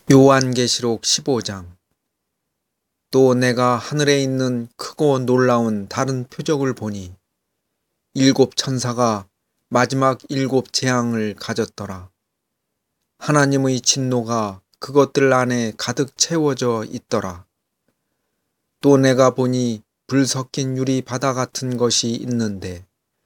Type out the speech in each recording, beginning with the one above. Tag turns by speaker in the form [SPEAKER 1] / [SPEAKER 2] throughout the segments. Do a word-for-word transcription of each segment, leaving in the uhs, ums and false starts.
[SPEAKER 1] 요한계시록 십오 장. 또 내가 하늘에 있는 크고 놀라운 다른 표적을 보니 일곱 천사가 마지막 일곱 재앙을 가졌더라. 하나님의 진노가 그것들 안에 가득 채워져 있더라. 또 내가 보니 불 섞인 유리 바다 같은 것이 있는데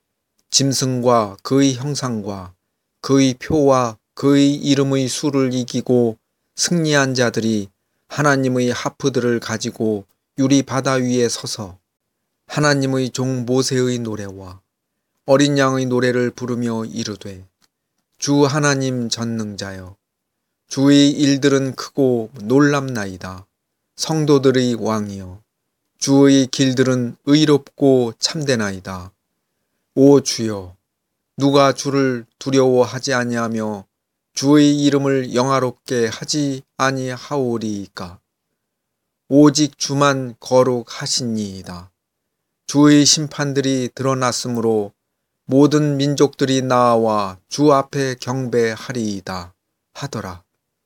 [SPEAKER 1] 짐승과 그의 형상과 그의 표와 그의 이름의 수를 이기고 승리한 자들이 하나님의 하프들을 가지고 유리 바다 위에 서서 하나님의 종 모세의 노래와 어린 양의 노래를 부르며 이르되, 주 하나님 전능자여, 주의 일들은 크고 놀랍나이다. 성도들의 왕이여, 주의 길들은 의롭고 참되나이다. 오 주여, 누가 주를 두려워하지 아니하며 주의 이름을 영화롭게 하지 아니하오리이까. 오직 주만 거룩하시니이다. 주의 심판들이 드러났으므로 모든 민족들이 나와 주 앞에 경배하리이다 하더라.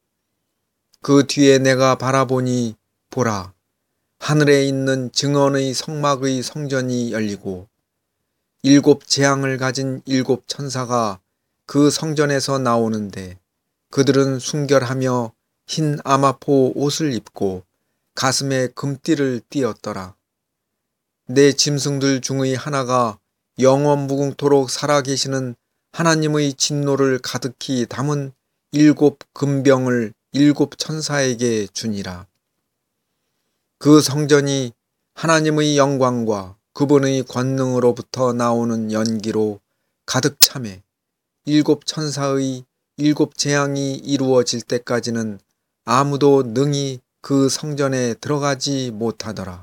[SPEAKER 1] 그 뒤에 내가 바라보니 보라, 하늘에 있는 증언의 성막의 성전이 열리고 일곱 재앙을 가진 일곱 천사가 그 성전에서 나오는데 그들은 순결하며 흰 아마포 옷을 입고 가슴에 금띠를 띠었더라. 내 짐승들 중의 하나가 영원 무궁토록 살아계시는 하나님의 진노를 가득히 담은 일곱 금병을 일곱 천사에게 주니라. 그 성전이 하나님의 영광과 그분의 권능으로부터 나오는 연기로 가득 차매 일곱 천사의 일곱 재앙이 이루어질 때까지는 아무도 능히 그 성전에 들어가지 못하더라.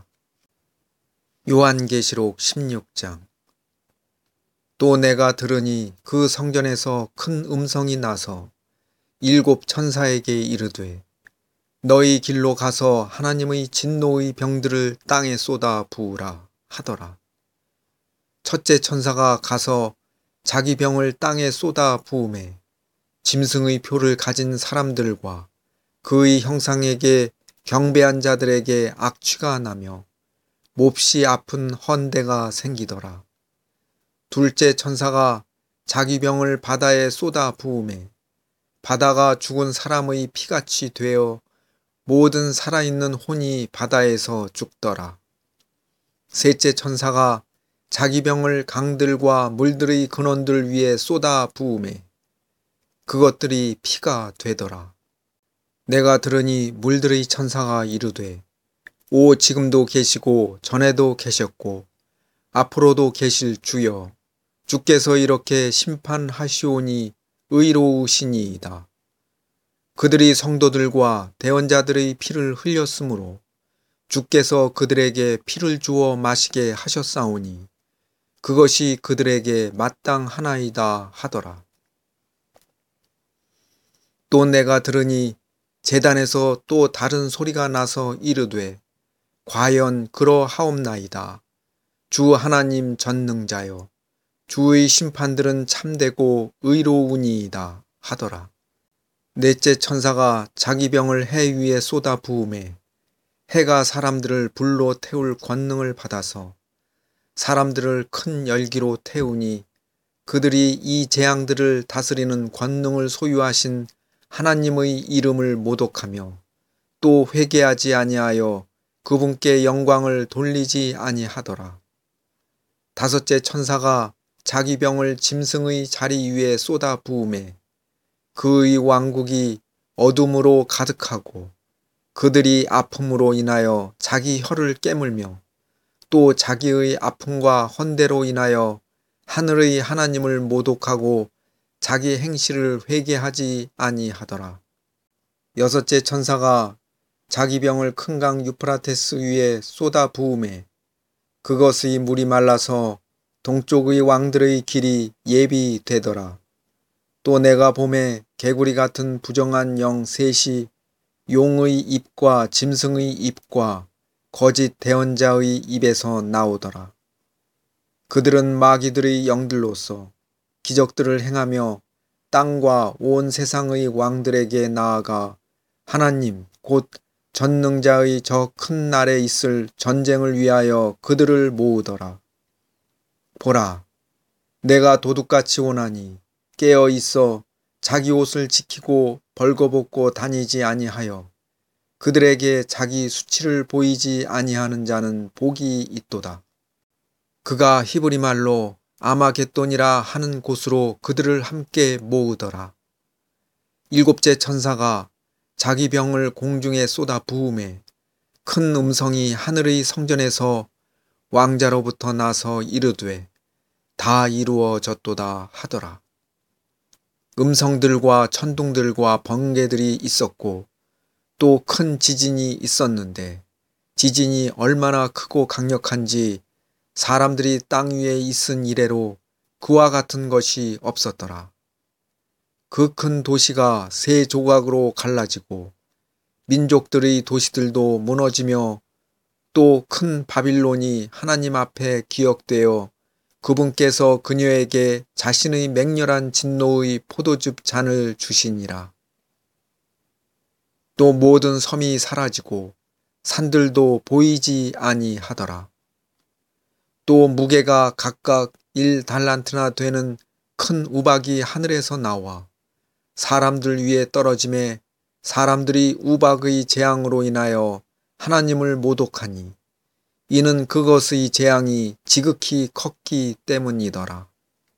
[SPEAKER 1] 요한계시록 십육 장. 또 내가 들으니 그 성전에서 큰 음성이 나서 일곱 천사에게 이르되, 너희 길로 가서 하나님의 진노의 병들을 땅에 쏟아 부으라 하더라. 첫째 천사가 가서 자기 병을 땅에 쏟아 부으매 짐승의 표를 가진 사람들과 그의 형상에게 경배한 자들에게 악취가 나며 몹시 아픈 헌대가 생기더라. 둘째 천사가 자기 병을 바다에 쏟아 부으매 바다가 죽은 사람의 피같이 되어 모든 살아있는 혼이 바다에서 죽더라. 셋째 천사가 자기 병을 강들과 물들의 근원들 위에 쏟아 부으매 그것들이 피가 되더라. 내가 들으니 물들의 천사가 이르되, 오 지금도 계시고 전에도 계셨고 앞으로도 계실 주여, 주께서 이렇게 심판하시오니 의로우시니이다. 그들이 성도들과 대언자들의 피를 흘렸으므로 주께서 그들에게 피를 주어 마시게 하셨사오니 그것이 그들에게 마땅하나이다 하더라. 또 내가 들으니 제단에서 또 다른 소리가 나서 이르되, 과연 그러하옵나이다. 주 하나님 전능자여, 주의 심판들은 참되고 의로우니이다 하더라. 넷째 천사가 자기 병을 해 위에 쏟아 부으매 해가 사람들을 불로 태울 권능을 받아서 사람들을 큰 열기로 태우니 그들이 이 재앙들을 다스리는 권능을 소유하신 하나님의 이름을 모독하며 또 회개하지 아니하여 그분께 영광을 돌리지 아니하더라. 다섯째 천사가 자기 병을 짐승의 자리 위에 쏟아 부으매 그의 왕국이 어둠으로 가득하고 그들이 아픔으로 인하여 자기 혀를 깨물며 또 자기의 아픔과 헌대로 인하여 하늘의 하나님을 모독하고 자기 행실을 회개하지 아니하더라. 여섯째 천사가 자기 병을 큰 강 유프라테스 위에 쏟아 부으매 그것의 물이 말라서 동쪽의 왕들의 길이 예비되더라. 또 내가 보매 개구리 같은 부정한 영 셋이 용의 입과 짐승의 입과 거짓 대언자의 입에서 나오더라. 그들은 마귀들의 영들로서 기적들을 행하며 땅과 온 세상의 왕들에게 나아가 하나님 곧 전능자의 저 큰 날에 있을 전쟁을 위하여 그들을 모으더라. 보라, 내가 도둑같이 오나니 깨어 있어 자기 옷을 지키고 벌거벗고 다니지 아니하여 그들에게 자기 수치를 보이지 아니하는 자는 복이 있도다. 그가 히브리 말로 아마겟돈이라 하는 곳으로 그들을 함께 모으더라. 일곱째 천사가 자기 병을 공중에 쏟아 부음에 큰 음성이 하늘의 성전에서 왕자로부터 나서 이르되 다 이루어졌도다 하더라. 음성들과 천둥들과 번개들이 있었고 또 큰 지진이 있었는데 지진이 얼마나 크고 강력한지 사람들이 땅 위에 있은 이래로 그와 같은 것이 없었더라. 그 큰 도시가 세 조각으로 갈라지고 민족들의 도시들도 무너지며 또 큰 바빌론이 하나님 앞에 기억되어 그분께서 그녀에게 자신의 맹렬한 진노의 포도즙 잔을 주시니라. 또 모든 섬이 사라지고 산들도 보이지 아니하더라. 또 무게가 각각 일 달란트나 되는 큰 우박이 하늘에서 나와 사람들 위에 떨어짐에 사람들이 우박의 재앙으로 인하여 하나님을 모독하니 이는 그것의 재앙이 지극히 컸기 때문이더라.